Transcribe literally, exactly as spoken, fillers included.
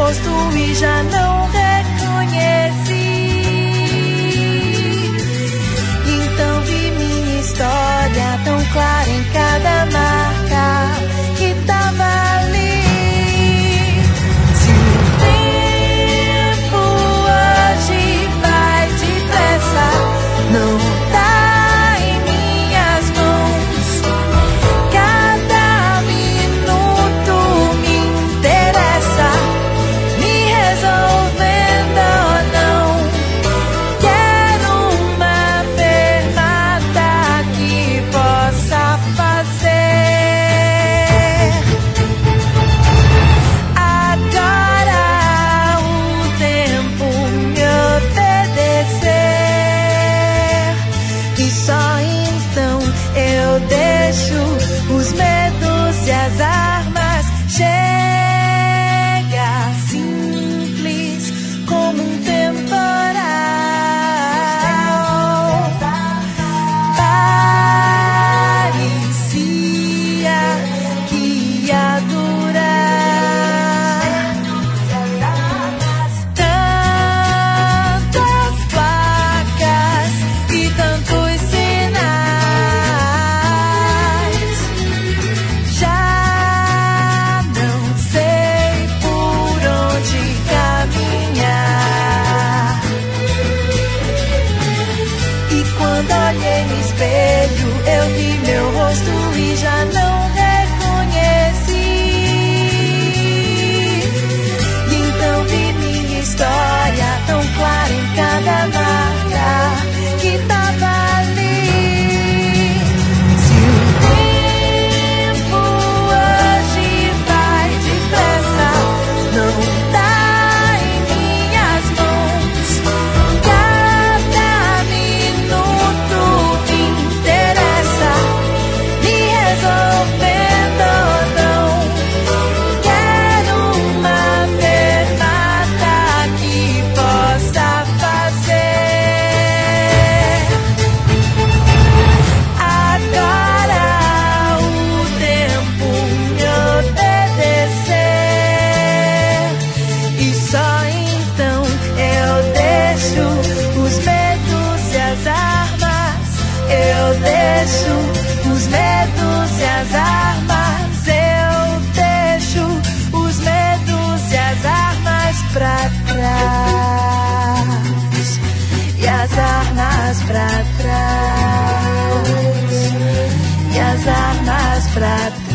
rosto e já não reconheci. Então vi minha história tão clara em cada marca que tava ali. Se o tempo hoje vai depressa, não tá em minhas mãos. Cada minuto me interessa, me resolvendo ou não. Quero uma fermata que possa fazer agora o tempo me obedecer. E só então eu deixo os medos e as armas. Chega simples como um temporal, parecia que ia durar. Tantas placas e tantos sinais, já não sei por onde caminhar. E quando olhei no espelho, eu vi meu rosto e já não reconheci. E então vi minha história tão clara em cada marca que tava ali. Se o tempo hoje vai depressa, não tá em minhas mãos. Cada minuto me interessa, me resolvendo ou não. Quero uma fermata que possa fazer agora o tempo me obedecer. E só então eu deixo os medos e as armas. Eu deixo os medos e as armas. Eu deixo os medos e as armas pra trás. E as armas pra trás. E as armas pra trás.